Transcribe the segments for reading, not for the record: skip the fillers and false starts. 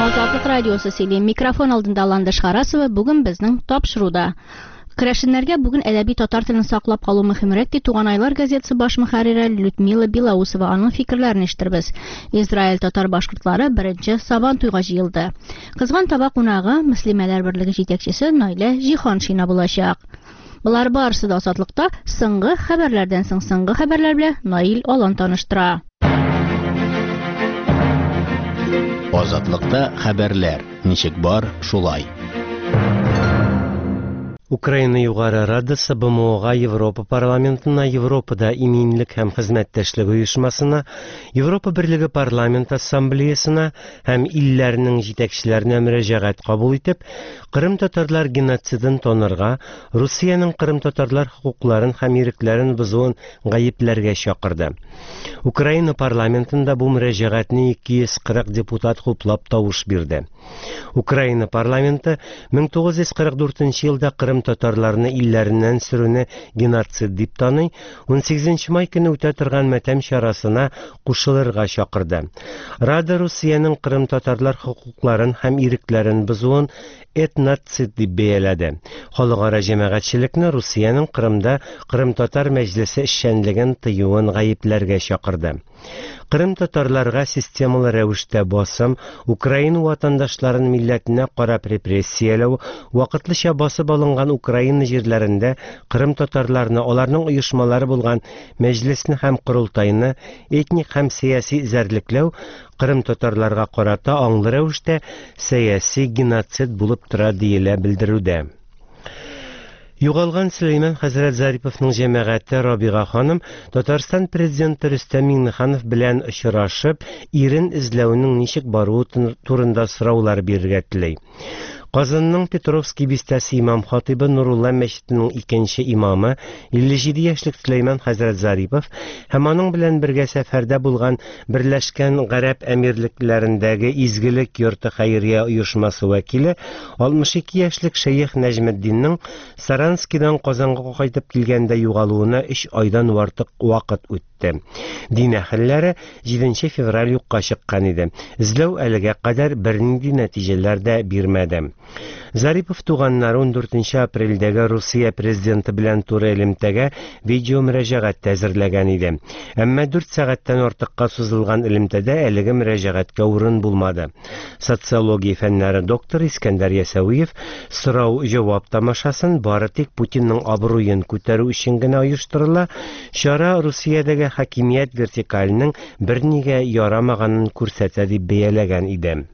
Азатлык радиосы сөйли. Микрофон алдында Ландыш Харасова. Бүген безнең тапшыруда. Керәшеннәргә бүген әдәби татар телен саклап калу мөһимрәк ди Туган айлар газетасы баш мөхәррире Людмила Белоусова аның фикерләрен ишеттербез. Израиль татар башкортлары беренче Сабан туйга җыелды. Кызган таба кунагы Мөслимәләр берлеге җитәкчесе Наилә Җиһаншина булачак. Булар барысы да Азатлыкта соңгы хәбәрләрдән соң соңгы хәбәрләр белән Наил Алан таныштыра. Азатлыкта хәбәрләр. Ничек бар, шулай. Украина Югары Радасы БМОга, Европа парламентына, Европада иминлек һәм хезмәттәшлек оешмасына, Европа Берлеге парламент ассамблеясына һәм илләрнең җитәкчеләренә мөрәҗәгать кабул итеп, Кырым татарлар геноцидын тонырга, Русиянең Кырым татарлар хукукларын һәм ирекләрен бозуын гаепләргә чакырды. Украина парламентында бу мөрәҗәгатьне 240 депутат хуплап тавыш бирде. Украина парламенты 1944 елда Кырым татарларны илләреннән сөрүне геноцид дип таный, 18 май көне үтә торган матәм чарасына кушылырга чакырды. Рада Русиянең Кырым татарлар хукукларын һәм ирекләрен бозуын этноцид дип бәяләде. Халыкара җәмәгатьчелекне Русиянең Кырымда Кырым татар мәҗлесе эшчәнлеген тыюын гаепләргә чакырды. Кырым татарларга системалы рәвештә басым, Украина ватандашларын милләтенә карап репрессияләү, вакытлыча басып алынган Украина җирләрендә Кырым татарларны, аларның оешмалары булган мәҗлесне һәм корылтайны этник һәм сияси зәрлекләү Кырым татарларга карата аңлы рәвештә сәяси геноцид булып тора диелә белдерүдә. Югалган Сөләйман хәзрәт Зариповның җәмәгате Рабига ханым Татарстан президенты Рөстәм Миңнеханов белән очрашып, ирен эзләүнең ничек баруы турында сораулар бирергә теләй. Казанның Петровский бистәсе имам-хатибы Нурулла мәчетенең икенче имамы 57 яшьлек Сөләйман хәзрәт Зарипов һәм аның белән бергә сәфәрдә булган Берләшкән Гарәп әмирлекләрендәге изгелек йорты хәйрия оешмасы вәкиле 62 яшьлек Шәйх Нәҗметдиннең Саранскидан Казанга кайтып килгәндә югалуына 3 айдан артык вакыт үтте. Дин әһелләре 7 февраль юкка чыккан иде. Эзләү әлегә кадәр бернинди нәтиҗәләр дә бирмәде. Зарипов туганнары 14 апрельдәге Русия президенты белән туры элемтәгә видео мөрәҗәгать әзерләгән иде. Әмма 4 сәгатьтән артыкка сузылган элемтәдә әлеге мөрәҗәгатькә урын булмады. Социология фәннәре доктор Искәндәр Ясәвиев сорау-җавап тамашасын бары тик Путинның абруен күтәрү өчен генә оештырыла, чара Русиядәге хакимият вертикаленең бернигә ярамаганын күрсәтә дип бәяләгән иде.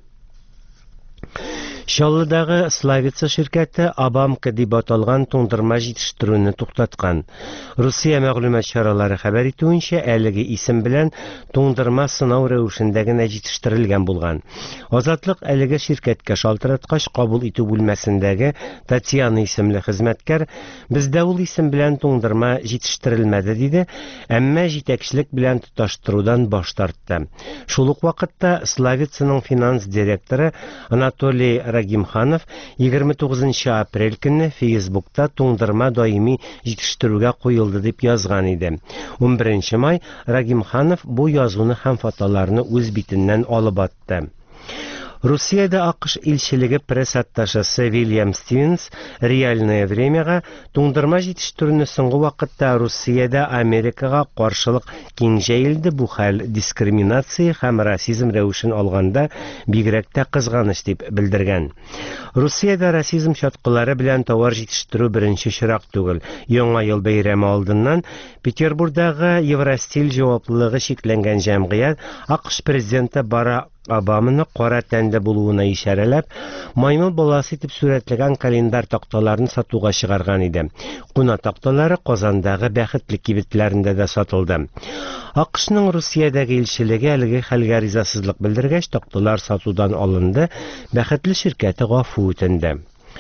Шаллыдагы Славица ширкәте Абамка дип аталган туңдырма җитештерүне туктаткан. Русия мәгълүмат чаралары хәбәр итүенчә, әлеге исем белән туңдырма сынау рәвешендә генә җитештерелгән булган. Азатлык әлеге ширкәткә шалтыраткач кабул итү бүлмәсендәге Татьяна исемле хезмәткәр бездә ул исем белән туңдырма җитештерелмәде диде, әмма җитәкчелек белән тоташтырудан баш тартты. Шул ук вакытта Славицаның финанс директоры Анатолий Рагимханов 29 апрель көнне Фейсбукта туңдырма даими җитештерүгә куелды дип язган иде. 11 май Рагимханов бу язуны һәм фотоларны үз битеннән алып атты. Русиядә АКШ илчелеге пресс-атташасы Вильям Стивенс реальное времяга туңдырма җитештерүне соңгы вакытта Русиядә Америкага каршылык киң җәелде, бу хәл дискриминация һәм расизм рәвешен алганда бигрәк тә кызганыч дип белдергән. Русиядә расизм чаткылары белән товар җитештерү беренче чирак түгел. Яңа ел бәйрәме алдыннан Петербургдагы Евростиль җаваплылыгы шикләнгән җәмгыять АКШ президенты Барак Обаманы кара тәнле булуына ишарәләп, маймыл баласы итеп сурәтләгән календар такталарын сатуга чыгарган иде. Куна такталары Казандагы бәхетлек кибетләрендә дә сатылды. АКШның Русиядәге илчелеге әлеге хәлгә ризасызлык белдергәч, такталар сатудан алынды, бәхетле ширкәте гафу үтенде.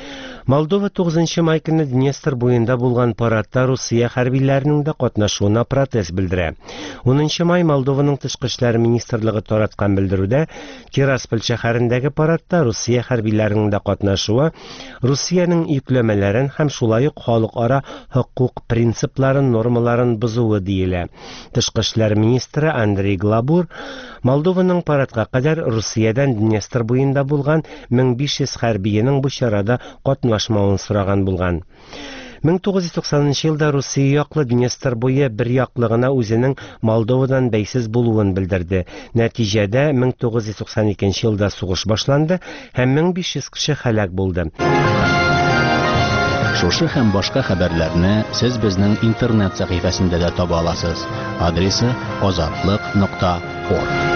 Молдова 9 май көнне Днестр буенда булган парадта Русия хәрбиләренең дә катнашуына протест белдерә. 10 май Молдованың тышкы эшләр министрлыгы тараткан белдерүдә Тирасполь шәһәрендәге парадта Русия хәрбиләренең дә катнашуы Русиянең йөкләмәләрен һәм шулай ук халыкара хокук принципларын, нормаларын бозуы диелә. Тышкы эшләр министры Андрей Глабур Молдованың парадка кадәр Русиядән Днестр буенда булган 1500 хәрбиянең бу чарада катнашмавын сораган булган. 1990 елда Русия яклы Днестр буе бер яклыгына үзенең Молдовадан бәйсез булуын белдерде. Нәтиҗәдә 1992 елда сугыш башланды һәм 1500 кеше һәлак булды. Шушы һәм башка хәбәрләрне сез безнең интернет сәхифәсендә дә таба аласыз. Адресы azatlык.org.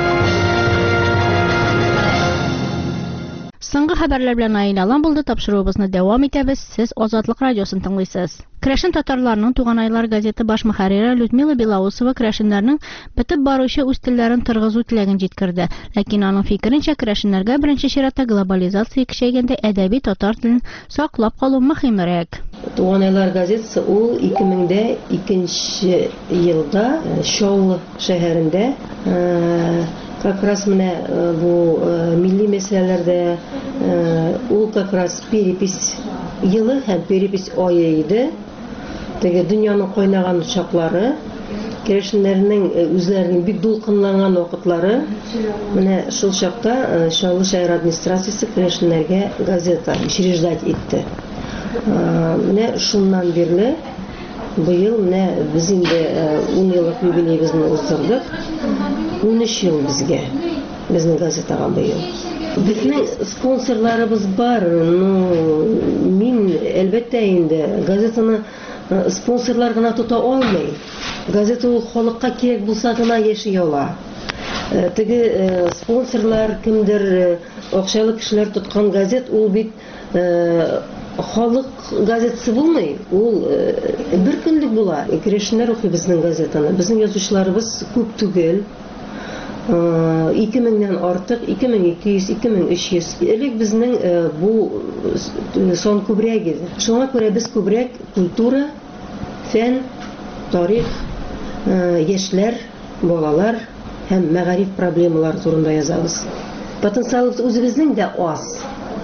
Соңгы хәбәрләр белән Айналан булды. Тапшыруыбызны дәвам итәбез. Сез Азатлык радиосын тыңлыйсыз. Крәшен татарларының Туган айлар газеты баш мөхәррире Людмила Белоусова крәшеннәрнең бетеп баручы үз телләрен тыргызу теләген җиткерде. Ләкин аның фикеренчә, крәшеннәргә беренче чиратта глобализация көчәйгәндә әдәби татар телен саклап калу мөһимрәк. Туган айлар газетасы ул 2002 елда Шолл шәһәрендә как раз менә бу милли мәсьәләләрдә ул как раз перепись елы һәм перепись ае иде. Теге дөньяның кайнаган чаклары, крәшеннәрнең үзләренең бик дулкынланган вакытлары, менә шул чакта Шолл шәһәр администрациясе крәшеннәргә газета учреждать итте. Менә шуннан бирле быел менә без инде 10 еллык юбилейбезне уздырдык. 13 ел безгә, безнең газетага быел. Безнең спонсорларыбыз бар, мин әлбәттә инде газетаны спонсорлар гына тота алмый. Газета ул халыкка кирәк булса гына яши ала. Теге спонсорлар кемдер акчалы кешеләр тоткан газет ул бит халык газетасы булмый, ул бер көнлек була. Крәшеннәр укый безнең газетаны. Безнең язучыларыбыз күп түгел. 2000-нән артык, 2200, 2300. Элек безнең бу сон күбрәк иде. Шуңа күрә без күбрәк культура, фән, тарих, яшьләр, балалар һәм мәгариф проблемалар турында язабыз. Потенциалыбыз үзебезнең дә аз.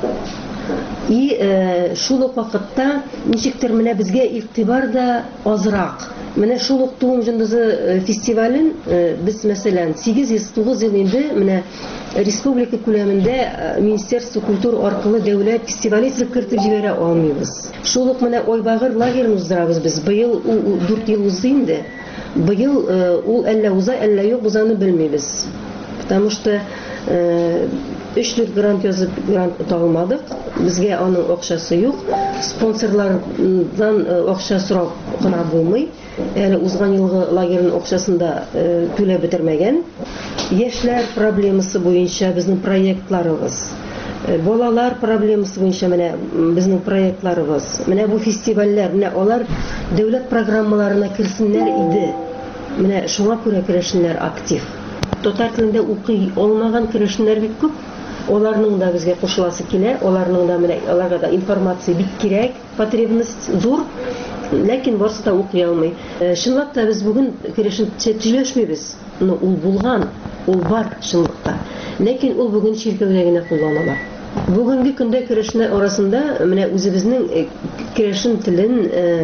И шул ук вакытта ничектер менә безгә игътибар да азрак. Менә шул ук Туган җындызы фестивален без мәсәлән 8-9 ел инде менә республика күләмендә Министерство культура аркылы дәүләт фестивале кертеп җибәрә алмыйбыз. Шул ук менә Ойбагыр лагерен уздырабыз без. Быел 4 ел узды инде. Быел ул әллә уза, әллә юк, без аны белмибез. Потому что 3-4 грант язып, грант тагылмадык. Безгә аның акчасы юк. Спонсорлардан акча сорап кына булмый. Әле узган елгы лагерның акчасын да түләп бетермәгән. Яшьләр проблемасы буенча безнең проектларыбыз. Балалар проблемасы буенча менә безнең проектларыбыз. Менә бу фестивальләр, менә алар дәүләт программаларына кирсеннәр иде. Менә шуңа күрә крәшеннәр актив. Татар телендә укый алмаган крәшеннәр бик күп. Оларның да безгә кушыласы килә, оларның да менә аларга да информация бик кирәк, потребность зур, ләкин барсы да укый алмый. Чынлап та без бүген крәшен төзелешмибез. Ул булган, ул бар чынлыкта. Ләкин ул бүген чиркәүдә генә кулланыла. Бүгенге көндә крәшеннәр арасында менә үзебезнең крәшен телен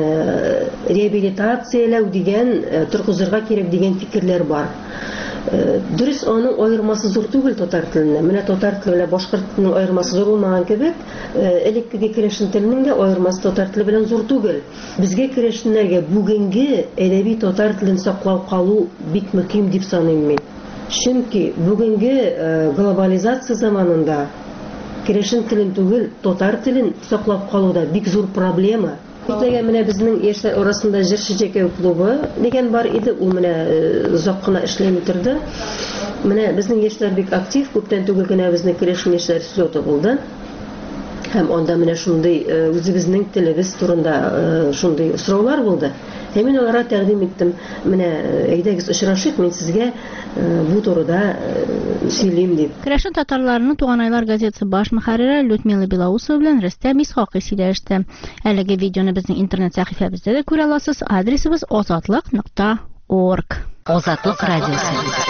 реабилитацияләү дигән, торгызырга кирәк дигән фикерләр бар. Дөрес, аның аермасы зур түгел татар теленә. Менә татар теле белән башкорт теленең аермасы зур булмаган кебек, элеккеге крәшен теленең дә аермасы татар теле белән зур түгел. Безгә крәшеннәргә бүгенге әдәби татар телен саклау калу бик мөһим дип саныйм мин. Чөнки бүгенге глобализация заманында крәшен телен түгел, татар телен саклап калуда бик зур проблема. Иртәгә менә безнең яшьләр арасында җырчы җәкәү клубы дигән бар иде, ул менә озак кына эшләп үтерде. Менә безнең яшьләр бик актив, күптән түгел генә безнең крәшен яшьләр слеты булды. Һәм анда менә шундый үзебезнең телебез турында шундый сораулар булды. Һәм мин аларга тәкъдим иттем. Менә әйдәгез очрашыйк, мин сезгә бу турыда сөйлим дип. Керәшен татарларының Туганайлар газетасы баш мөхәррире Людмила Белоусова белән Рөстәм Исхакый сөйләште. Әлеге видеоны безнең интернет сәхифәбездә дә күрә аласыз. Адресыбыз azatlык.org. Азатлык радиосы.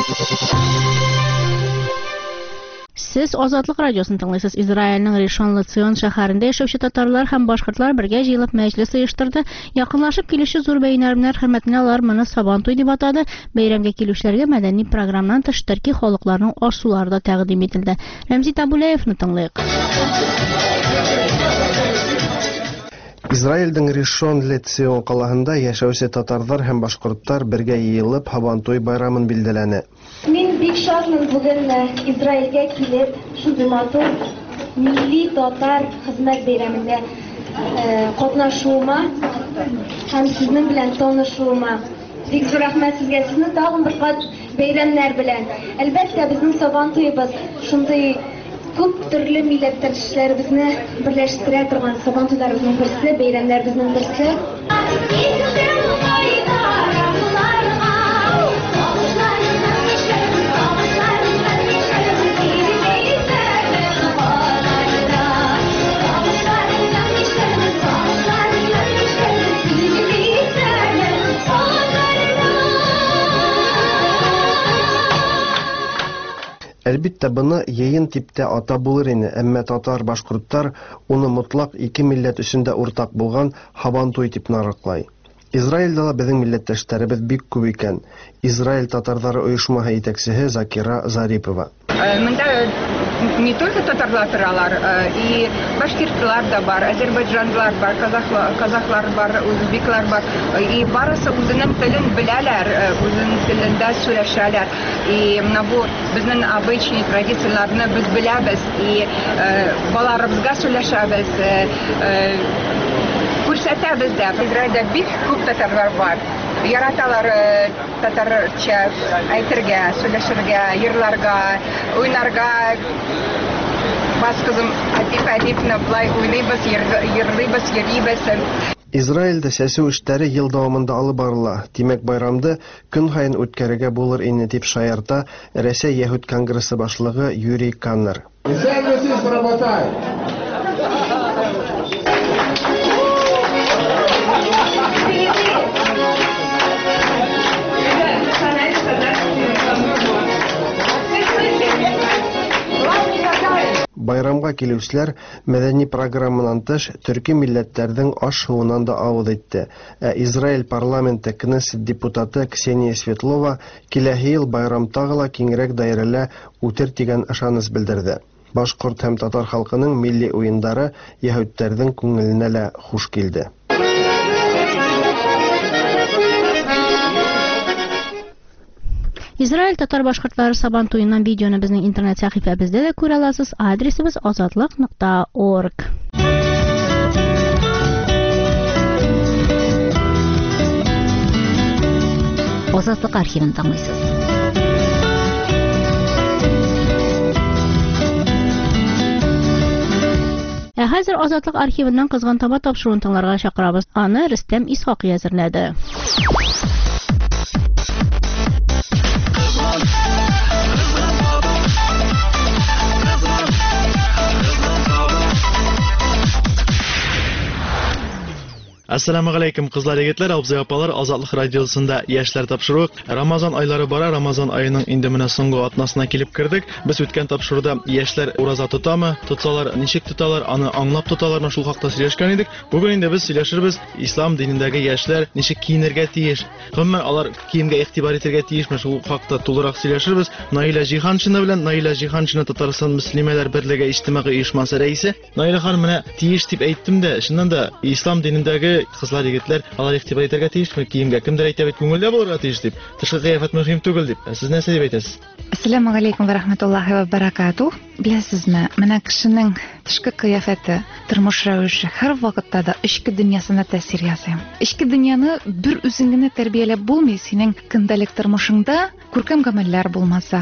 Сез Азатлык радиосын тыңлыйсыз. Израильнең Ришон Лецион шәһәрендә яшәүче татарлар һәм башкортлар бергә җыелып мәҗлес оештырды. Якынлашып килүче зур бәйрәмнәр хөрмәтенә алар моны Сабантуй дип атады. Бәйрәмгә килүчеләргә мәдәни программадан тыш төрки халыкларның аш-сулары да тәкъдим ителде. Рәмзи Табулаевны тыңлыйк. Израильдың Ришон Лецион калаһында яшәүче татарлар һәм башкортлар бергә йыелып Сабантуй байрамын билдәләне. Мин бик шатмын бүген Израильгә килеп, шундый матур милли татар хезмәт бәйрәмендә катнашуыма һәм сезнең белән танышуыма. Бик зур рәхмәт сезгә. Сезне тагын бер кат бәйрәмнәр белән. Әлбәттә, безнең Сабантуйыбыз шундый күп төрле милләттәшләребезне берләштерә торган Сабантуйларыбызның берсе, бәйрәмнәребезнең берсе. Әлбәттә, буны йыйын типтә ата булыр ине, әмма татар-башкортлар уны мотлак ике милләт өчендә уртак булган Сабантуй дип нарыклай. Израильдә безнең милләттәшләребез бик күп икән. Израиль татарлары оешмаһы итәкчесе Закира Зарипова. Монда не только татарлар торалар, и башкиртлар да бар, азербайджанлар бар, казахлар бар, узбеклар бар. И барысы үзенең телен беләләр, үзенең телендә сөйләшәләр. И менә бу безнең обычай традицияләрне без беләбез. И балаларыбызга сөйләшәбез. Күрсәтәбез дә. Израильдә бик күп татарлар бар. Яраталар татарча әйтергә, сөйләшергә, йырларга, уйнарга. Бас кызым әдип-әдипне булай уйныйбыз, йырлыйбыз, йөрибез. Израильдә сәсү эшләре ел дәвамында алып барыла. Димәк, байрамды көн һайын үткәрергә булыр ине дип шаярта Рәсәй Яһүд конгрессы башлыгы Юрий Каннер. Байрамга килүчеләр мәдәни программанан тыш төрки милләтләрнең аш-суыннан да авыз итте. Израиль парламенты Кнессет депутаты Ксения Светлова киләһе ел байрам тагыла киңрәк даирәлә үтер дигән ышаныс белдерде. Башкорт һәм татар халкының милли уеннары яһүдләрнең күңеленә лә хуш килде. Израиль татар-башкортлары Сабантуйыннан видеоны безнең интернет сәхифәбездә дә күрә аласыз. Адресыбыз azatlык.org. Азатлык архивын тыңлыйсыз. Хәзер Азатлык архивыннан кызган таба тапшыруын тыңларга чакырабыз. Аны Рөстәм Исхакый әзерләде. Assalamu alaykum qızlar егетләр, абзый апалар, Азатлык радиосында яшьләр тапшыру. Рамазан айлары бара, Рамазан айының инде менә соңгы атнасына килеп кердек. Без үткән тапшыруда яшьләр ураза тотамы, тотсалар, ничек тоталар, аны аңлап тоталарны шул хакта сөйләшкән идек. Бүген инде без сөйләшербез, ислам динендәге яшьләр ничек киенергә тиеш, гомумән алар киемгә игътибар итәргә тиешме, шул хакта тулырак сөйләшербез. Наила Җиһаншина белән Наила Җиһаншина Татарстан мөслимәләр берлеге иҗтимагый оешмасы рәисе. Наила ханым, менә тиеш дип әйттем дә, шуннан да ислам динендәге кызлар егетләр алар игътибар итәргә тиешме, киемгә кемдер әйтә бит, күңелдә булырга тиеш дип. Тышкы кыяфәт мөһим түгел дип. Сез нәрсә дип әйтәсез? Ассаламу алейкум ва рахматуллахи ва баракатух. Беләсезме, менә кешенең тышкы кыяфәте, тормыш рәвеше һәр вакытта да ички дөньясына тәэсир ясый. Ички дөньяны бер үзең генә тәрбияләп булмый, синең көндәлек тормышыңда күркәм гамәлләр булмаса,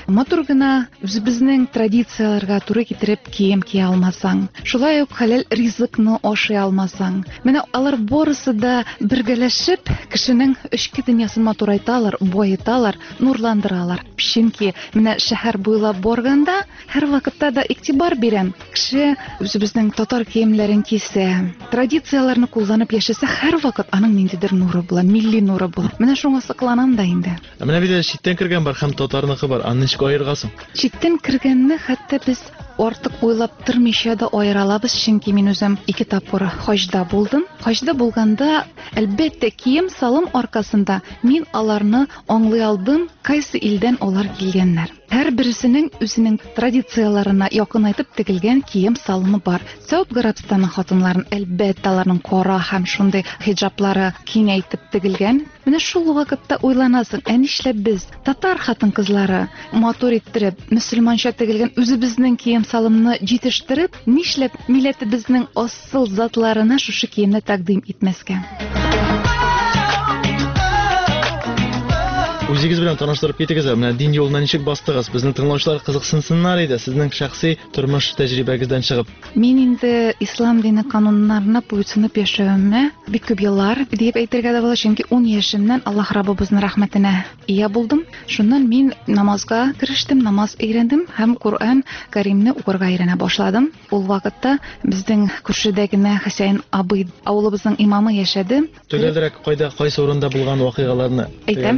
матур гына үзебезнең традицияларга туры китереп кием кие алмасаң, шулай ук хәләл ризыкны ашый алмасаң, менә алар барысы да бергәләшеп кешенең эчке дөньясын матурайталар, бойталар, нурландыралар. Чөнки менә шәһәр буйлап барганда һәр вакытта да игътибар бирәм. Кеше үзебезнең татар киемнәрен кисә, традицияларны кулланып яшәсә, һәр вакыт аның ниндидер нуры була, милли нуры була. Менә шуңа сокланам да инде. Менә бит читтән кергән бар һәм татарныкы бар. Аны ничек аергасың? Читтән кергәнне хәтта без артык уйлап тормыйча да аералабыз, чөнки мин үзем 2 тапкыр хаҗда булдым. Хаҗда булганда, әлбәттә, кием салым аркасында мин аларны аңлый алдым, кайсы илдән алар килгәннәр. Һәр берсенең үзенең традицияларына якынайтып тегелгән кием салымы бар. Саудия Арабстанның хатыннарын әлбәттә аларның кара һәм шундый хиджаблары киңәйтеп тегелгән. Менә шул вакытта уйланасың, нишләп без татар хатын-кызлары матур иттереп, мөселманча тегелгән үзебезнең кием салымны җитештереп, нишләп милләтебезнең асыл затларына шушы киемне тәкъдим итмәскә? Үзегез белән таныштырып китегез, менә дин юлына ничек бастыгыз? Безнең тыңлаучылар кызыксынсыннар иде, сезнең шәхси тормыш тәҗрибәгездән чыгып. Мин инде ислам дине кануннарына буйсынып яшәвемә бик күп еллар дип әйтергә дә була, чөнки 10 яшемнән Аллаһ Раббыбызның рәхмәтенә ия булдым. Шуннан мин намазга керештем, намаз өйрәндем һәм Коръән Кәримне укырга өйрәнә башладым. Ул вакытта безнең күршедә генә Хәсән абый, авылыбызның имамы яшәде. Төгәлрәк кайсы урында булган вакыйгаларны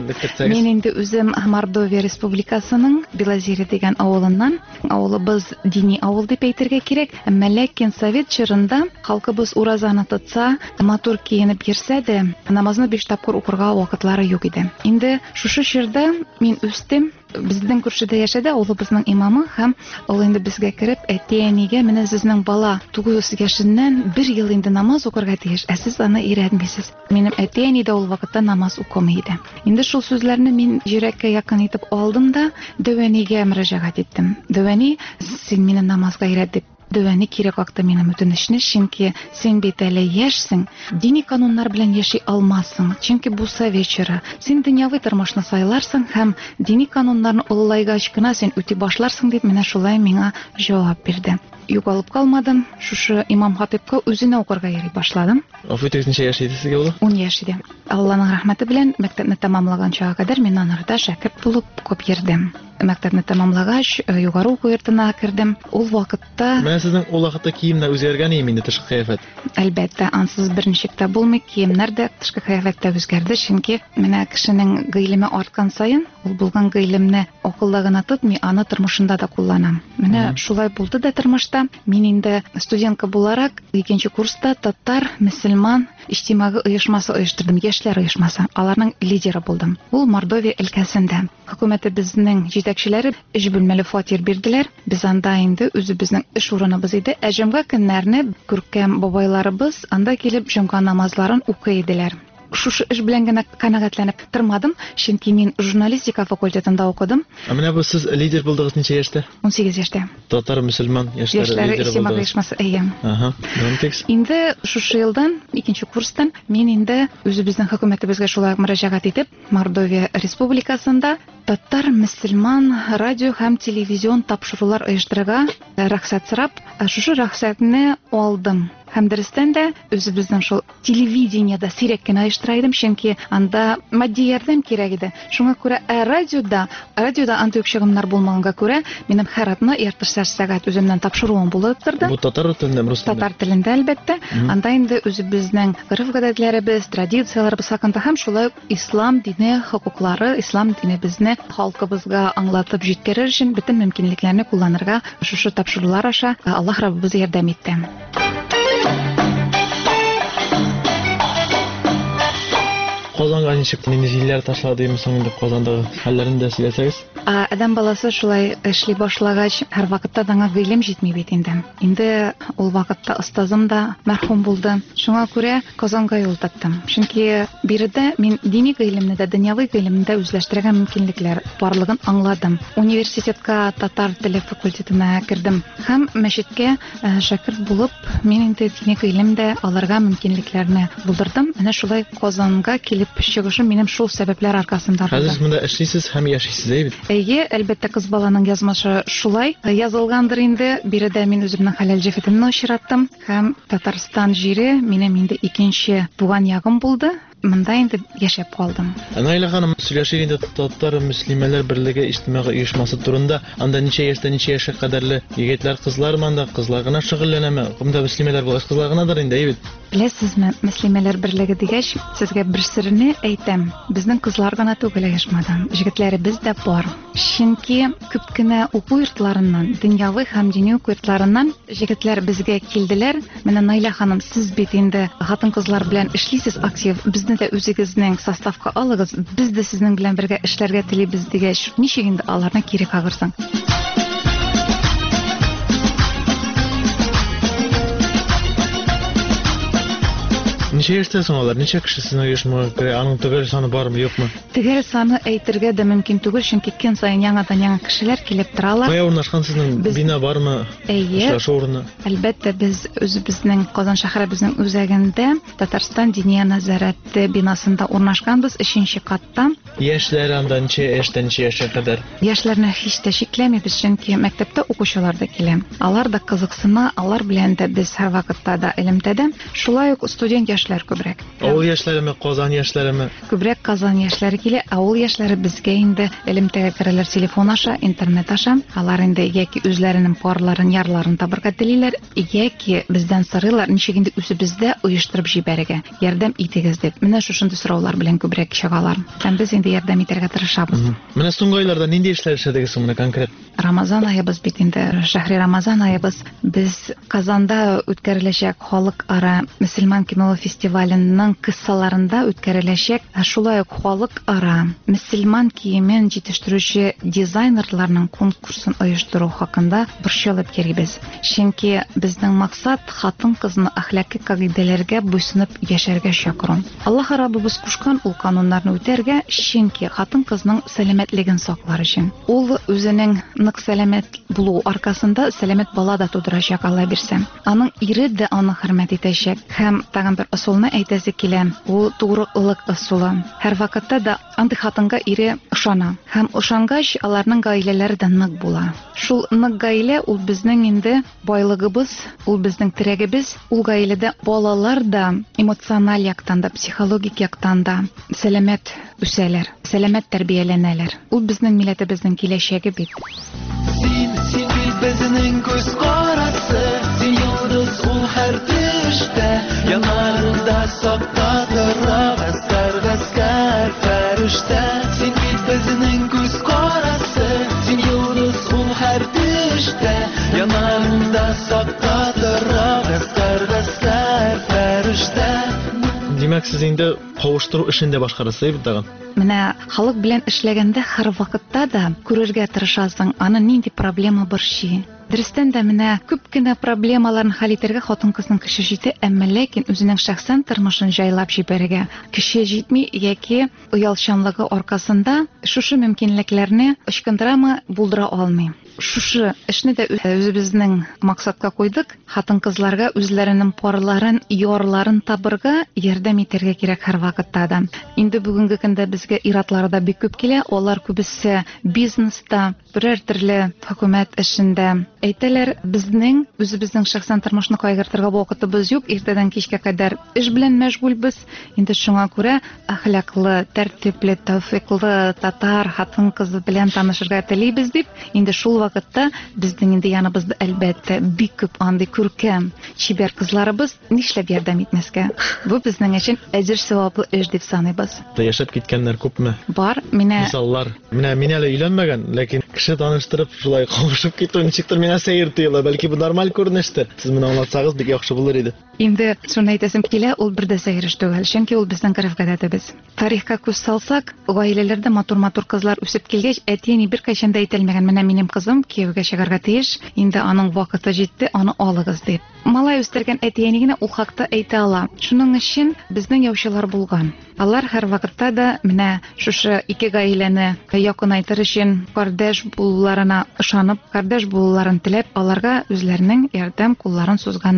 Мин инде үзем Мордовия Республикасының Белозере дигән авылыннан, авылыбыз дини авыл дип әйтергә кирәк, әмма ләкин совет чорында халкыбыз уразаны тотса, матур киенеп йөрсә дә, намазны 5 тапкыр укырга вакытлары юк иде. Инде шушы чорда мин үстем. Безнең күршедә яшәде авылыбызның имамы һәм ул инде безгә кереп, әти-әнигә, менә сезнең бала 9 яшеннән 1 ел инде намаз укырга тиеш, ә сез аны өйрәтмисез. Минем әти-әни дә ул вакытта намаз укымый иде. Инде шул сүзләрне мин йөрәккә якын итеп алдым да дәвәнигә мөрәҗәгать иттем. Дәвәни, син мине намазга өйрәт дип. Дәвәни кирәк акты минем үтенечне, чөнки син бит әле яшьсең, дини кануннар белән яши алмассың, чөнки бу совет чоры. Син дөньяви тормышны сайларсың һәм дини кануннарны улайгач кына син үти башларсың дип менә шулай миңа җавап бирде. Югалып калмадым, шушы имам хатипка үзенә укырга йөри башладым. Афетегез ничә яшь иде сезгә ул? 10 яшь иде. Аллаһның рәхмәте белән мәктәпне тәмамлаганчага кадәр мин анарда шәкерт булып күп йөрдем. Мәктәпне тәмамлагач, югары уку йортына кердем. Ул вакытта менә сезнең ул вакытта киемнәр үзгәргән инде, тышкы кыяфәт. Әлбәттә, ансыз берничек тә булмый, киемнәр дә, тышкы кыяфәттә үзгәрде, чөнки менә кешенең гыйлеме арткан саен, ул булган гыйлемне акылда гына тотмый, аны тормышында да кулланам. Менә шулай булды да тормышта. Мин инде студентка буларак 2нче курста татар мөселман иҗтимагый оешмасы оештырдым, яшьләр оешмасы. Аларның лидеры булдым. Ул Мордовия өлкәсендә. Хөкүмәтебезнең җитәкчеләре 3 бүлмәле фатир бирделәр. Без анда инде үзебезнең эш урыныбыз иде. Ә җомга көннәрне күркәм бабайларыбыз анда килеп җомга намазларын укый иделәр. Шушы эш белән генә канәгатьләнеп тормадым, чөнки мин журналистика факультетында укыдым. Менә бу сез лидер булдыгыз ничә яшьтә? 18 яшьтә. Татар мөселман яшьләре лидеры булдыгыз. Инде шушы елдан 2нче курстан мин инде үзебезнең хөкүмәтебезгә шулай мөрәҗәгать итеп, Мордовия Республикасында татар мөселман радио һәм телевизион тапшырулар оештырырга рөхсәт сорап, шушы рөхсәтне алдым. Һәм дөрестән дә үзебезнең шул телевидениедә сирәк кенә оештыра идем, чөнки анда матди ярдәм кирәк иде. Шуңа күрә радиода андый чыгымнар булмаганга күрә, минем һәр атна яртыш сәгать үземнән тапшыруым булып торды. Бу татар телендә, рус телендә? Татар телендә, әлбәттә. Анда инде үзебезнең гореф-гадәтләребез, традицияләребез хакында һәм шулай ислам дине хокуклары, ислам динебезне халкыбызга аңлатып җиткерер өчен бөтен мөмкинлекләрне кулланырга шушы тапшырулар аша Аллаһ Раббыбыз ярдәм итте. Казанга ничек җилләр ташладымы соң инде Казандагы хәлләрен дә сөйләсәгез? Адам баласы шулай эшли башлагач, һәр вакытта аңа гыйлем җитми бит инде. Инде ул вакытта остазым да мәрхүм булды. Шуңа күрә Казанга юл тоттым. Чөнки биредә мин дини гыйлемне дә, дөньяви гыйлемне дә үзләштерергә мөмкинлекләр барлыгын аңладым. Университетка татар теле факультетына кердем һәм мәчеткә шәкерт булып, мин инде дини гыйлемдә аларга мөмкинлекләрне булдырдым. Менә шулай Казанга килеп килеп чыгышым минем шул сәбәпләр аркасында булды. Хәзер монда эшлисез һәм яшисез, бит. Әйе, әлбәттә кыз баланың язмышы шулай язылгандыр инде. Биредә мин үземнең хәләл җефетемне очраттым һәм Татарстан җире минем инде икенче туган ягым булды. Монда инде яшәп калдым. Наилә ханым, сөйләшик инде Татар мөслимәләр берлеге иҗтимагый оешмасы турында. Анда ничә яшьтән ничә яшькә кадәрле егетләр, кызлар монда, кызлар гына шөгыльләнәме? Монда мөслимәләр булгач, кызлар гынадыр инде, бит. Беләсезме, мөслимәләр берлеге дигәч, сезгә бер серне әйтәм. Безнең кызлар гына түгел оешмада, җегетләребез дә бар. Чөнки күп кенә уку йортларыннан, дөньяви һәм дини уку йортларыннан җегетләр безгә килделәр. Менә Наилә ханым, сез бит инде хатын-кызлар белән эшлисез актив. Безне дә үзегезнең составка алыгыз. Без дә сезнең белән бергә эшләргә телибез дигәч, ничек инде аларны кире кагырсың? Ничә яшьтә соң алар? Ничә кеше сезнең оешмага керә? Аның төгәл саны бармы, юкмы? Төгәл саны әйтергә дә мөмкин түгел, чөнки көн саен яңа кешеләр килеп торалар. Кая урнашкан сезнең бина бармы? Әйе. Эшләшү урыны. Әлбәттә, без үзебезнең Казан шәһәребезнең үзәгендә Татарстан Диния Назарәте бинасында урнашканбыз, 3нче катта. Яшьләр анда ничә яшьтән ничә яшькә кадәр? Яшьләрне һич тә шикләмибез, чөнки мәктәптә укучылар да килә. Алар да кызыксына, алар белән дә без һәр вакытта да элемтәдә. Шулай ук студент яшьләр күбрәк. Авыл яшьләреме, Казан яшьләреме? Күбрәк Казан яшьләре килә, авыл яшьләре безгә инде элемтәгә керәләр телефон аша, интернет аша. Алар инде яки үзләренең парларын, ярларын табырга телиләр, яки бездән сорыйлар, ничек инде үзебездә оештырып җибәрергә, ярдәм итегез дип. Менә шушындый сораулар белән күбрәк чыгалар. Һәм без инде ярдәм итәргә тырышабыз. Менә соңгы айларда нинди эшләр эшләдегез соң конкрет? Рамазан аебыз бит инде, шәһри Рамазан аебыз. Без Казанда үткәреләчәк халыкара мөселман кино фестиваленең кыссаларында үткәреләчәк, шулай ук халыкара мөселман киемен җитештерүче дизайнерларның конкурсын оештыру хакында борчылып йөрибез. Чөнки безнең максат хатын-кызны әхлакый кагыйдәләргә буйсынып яшәргә чакыру. Аллаһ Раббыбыз кушкан ул кануннарны үтәргә, чөнки хатын-кызның сәламәтлеген саклар өчен. Ул үзенең нык сәламәт булу аркасында сәламәт бала да тудырачак, Алла бирсә. Аның ире дә аны хөрмәт итәчәк. Һәм тагын бер ысулны әйтәсе килә. Ул тугрылык ысулы. Һәр вакытта да андый хатынга ире ышана. Һәм ышангач, аларның гаиләләре дә нык була. Шул нык гаилә ул безнең инде байлыгыбыз, ул безнең терәгебез. Ул гаиләдә балалар да эмоциональ яктан да, психологик яктан да сәламәт үсәләр, сәламәт тәрбияләнәләр. Ул безнең милләтебезнең киләчәге бит. Син бит безнең күз карасы, син йолдыз ул һәр төштә, янарында сакта торабыз, гаскәр фәрештә. Син бит безнең күз карасы, син йолдыз ул һәр төштә, янарында сакта торабыз, гаскәр фәрештә. Димәк, сез инде кавыштыру эшендә башкарасыз бит тагын. Менә халык белән эшләгәндә һәр вакытта да күрергә тырышасың, аны нинди проблема борчый. Дөрестән дә менә күп кенә проблемаларны хәл итәргә хатын-кызның көче җитә, әмма ләкин үзенең шәхсән тормышын җайлап җибәрергә көче җитми яки уялчанлыгы аркасында шушы мөмкинлекләрне ычкындырамы, булдыра алмый. Шушы эшне дә үзебезнең максатка куйдык. Хатын-кызларга үзләренең парларын, ярларын табырга ярдәм итәргә кирәк һәр вакытта да. Инде бүгенге көндә безгә иратлары да бик күп килә. Алар күбесе бизнеста, берәр төрле хөкүмәт эшендә. Әйтәләр, безнең үзебезнең шәхсән тормышны кайгыртырга вакытыбыз юк, иртәдән кичкә кадәр эш белән мәшгульбез. Инде шуңа күрә әхлаклы, тәртипле, тәүфыйклы татар хатын-кызы белән танышырга телибез дип, инде шул вакытта безнең инде яныбызда әлбәттә бик күп андый күркәм, чибәр кызларыбыз, нишләп ярдәм итмәскә? Бу безнең өчен әҗер саваплы эш дип саныйбыз. Яшәп киткәннәр күпме? Бар, мисаллар. Менә мин әле өйләнмәгән, ләкин кеше таныштырып шулай кавышып китү ничектер миңа сәер тоела. Бәлки бу нормаль күренештер. Сез моны аңлатсагыз бик яхшы булыр иде. Инде шуны әйтәсем килә, ул бер дә сәер эш түгел, чөнки ул безнең гореф-гадәтебез. Тарихка күз салсак, гаиләләрдә матур-матур кызлар үсеп килгәч, әти-әни бер кайчан да әйтелмәгән, менә минем кызым кияүгә чыгарга тиеш, инде аның вакыты җитте, аны алыгыз дип. Малай үстергән әти-әни генә ул хакта әйтә ала. Шуның өчен безнең яучылар булган. Алар һәр вакытта да менә шушы ике гаиләне якынайтыр өчен кардәш булуларына ышанып, кардәш булуларын теләп, аларга үзләренең ярдәм кулларын сузганнар.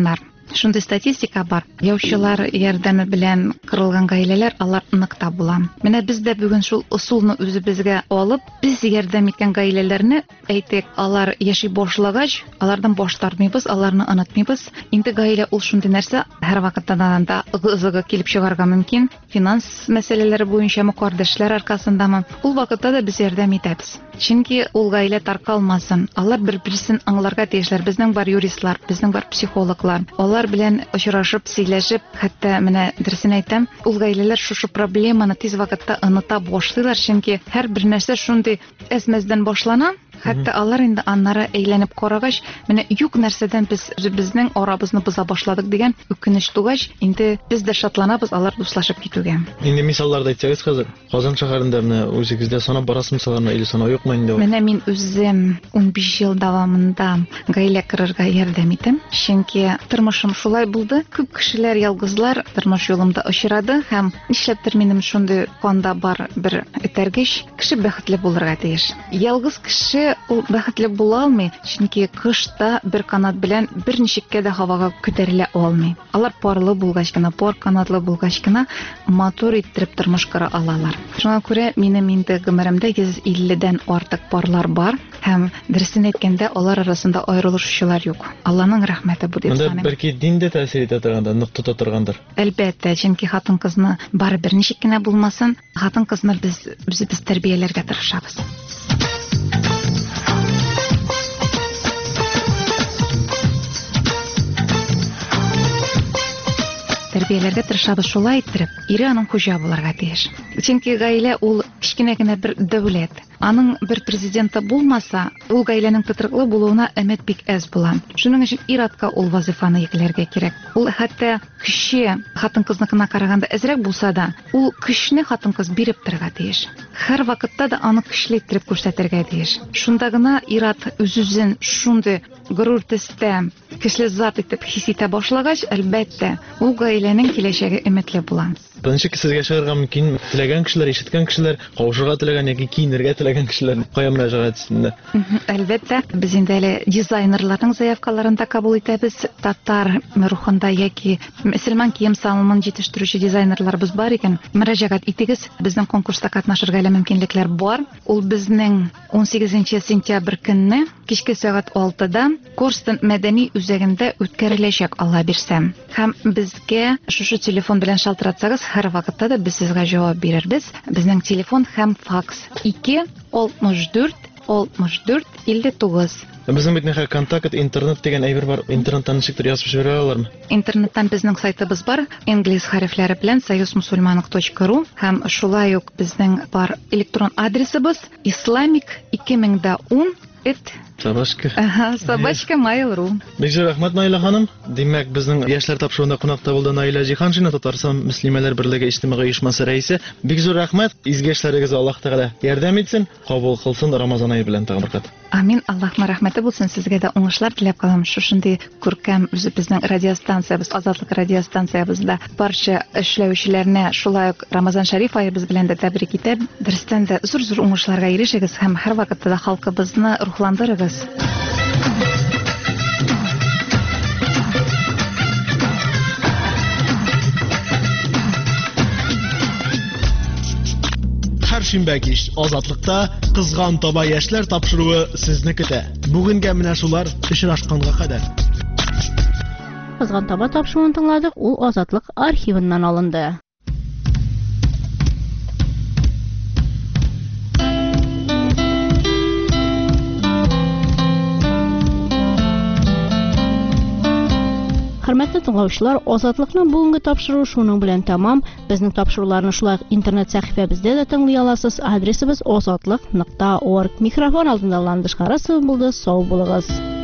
шундый статистика бар. Яучылар ярдәме белән кырылган гаиләләр алар ныкта була. Менә без дә бүген шул усулны үзебезгә алып, без ярдәм иткән гаиләләрне әйтик, алар яши башлагач, алардан баш тартмыйбыз, аларны онытмыйбыз. Инде гаилә ул шундый нәрсә, һәр вакытта да ыгы-зыгы килеп чыгарга мөмкин. Финанс мәсьәләләре буенча мөхәрдәшләр аркасындамы, ул вакытта да без ярдәм итәбез. Чөнки ул гаилә таркалмасын. Алар бер-берсен аңларга тиешләр. Безнең бар юристлар, безнең бар психологлар. Алар белән очрашып, сөйләшеп, хәтта менә дөресен әйтәм, ул гаиләләр шушы проблеманы тиз вакытта оныта башлыйлар, чөнки һәр бер нәрсә шундый әзмәздән башлана. Хәтта алар инде аннары әйләнеп карагач, менә юк нәрсәдән без безнең арабызны боза башладык дигән үкенеч тугач, инде без дә шатланабыз алар дуслашып китүгә. Инде мисалларда әйтсәгез хәзер, Казан шәһәрендә менә үзегездә санап барасыз мисалларны или санау юкмы инде? Менә мин үзем 15 ел дәвамында гаилә корырга ярдәм итәм. Чөнки тормышым шулай булды. Күп кешеләр ялгызлар тормыш юлымда очрады һәм нишләптер минем шундый канда бар бер этәргеч, кеше бәхетле булырга тиеш. Ялгыз кеше ул бәхетле була алмый, чөнки кышта бер канат белән бер ничеккә дә һавага күтәрелә алмый. Алар парлы булгач кына, пар канатлы булгач кына мотор иттереп тормыш кыра алалар. Шуңа күрә минем инде гомеремдә 150дән артык парлар бар һәм дөресен әйткәндә алар арасында аерылышучылар юк. Алланың рәхмәте бу дип саныйм. Монда бәлки дин дә тәэсир итә торгандыр, нык тота торгандыр. Әлбәттә, чөнки хатын-кызны бары бер ничек кенә булмасын, хатын-кызны без тәрбияләргә тырышабыз. Тәрбияләргә тырышабыз шулай иттереп, ире аның хуҗа булырга тиеш. Чөнки гаилә ул кичкенә генә бер дәүләт. Аның бер президенты булмаса, ул гаиләнең тотрыклы булуына өмет бик әз була. Шуның өчен ир-атка ул вазифаны йөкләргә кирәк. Ул хәтта көче хатын-кызныкына караганда әзрәк булса да, ул көчне хатын-кыз биреп торырга тиеш. Һәр вакытта да аны көчле итеп күрсәтергә тиеш. Шунда гына ир-ат үз-үзен шундый горур төстә, көчле зат итеп хис итә башлагач, әлбәттә, ул гаиләнең киләчәге өметле була. Беренче сезгә чыгарга мөмкин теләгән кешеләр, ишеткән кешеләр, кавышырга теләгән яки киенергә теләгән кешеләр кая мөрәҗәгать итсеннәр? Әлбәттә, без инде әле дизайнерларның заявкаларын да кабул итәбез. Татар рухында яки мөселман кием салымын җитештерүче дизайнерларыбыз бар икән, мөрәҗәгать итегез. Безнең конкурста катнашырга әле мөмкинлекләр бар. Ул безнең 18 сентябрь көнне кичке сәгать 6-да Корстон мәдәни үзәгендә үткәреләчәк, Алла бирсә. Һәм безгә шушы телефон белән шалтыратсагыз, һәр вакытта да без сезгә җавап бирербез. Безнең телефон һәм факс 2 64 64 59. Безнең бит нәһә контакт интернет дигән әйбер бар. Интернеттан ничектер язып җибәрә алалармы? Интернеттан безнең сайтыбыз бар. Инглиз хәрефләре белән soyuzmusulmanik.ru һәм шулай ук безнең бар электрон адресыбыз islamic2010 Собачка Mail.ru. Бик зур рәхмәт, Наила ханым. Димәк, безнең яшьләр тапшыруында кунакта булды Наила Җиһаншина, Татарстан Мөслимәләр берлеге иҗтимагый оешмасы рәисе. Бик зур рәхмәт. Изге эшләрегезгә Аллаһ Тәгалә ярдәм итсен, кабул кылсын Рамазан ае белән тагын бер. Амин. Аллаһның рәхмәте булсын. Сезгә дә уңышлар теләп калам. Шушындый күркәм безнең радиостанциябыз, Азатлык радиостанциябызда барча эшләүчеләрне шулай ук Рамазан шәриф аебыз белән дә тәбрик итеп, дөрестән дә зур уңышларга ирешегез һәм һәр вакытта да халкыбызны рухландырыгыз. Һәр шимбә кич Азатлыкта кызган таба яшьләр тапшыруы сезне көтә. Бүгенгә менә шулар очрашканга кадәр. Кызган таба тапшыруын тыңладык, ул Азатлык архивыннан алынды. Хөрмәтле тыңлаучылар, Азатлыкның бүгенге тапшыруы шуның белән тәмам. Безнең тапшыруларны шулай интернет сәхифәбездә дә тыңлый аласыз. Адресыбыз azatlyk.org. Микрофон алдында Ландыш Харасова булды. Сау булыгыз.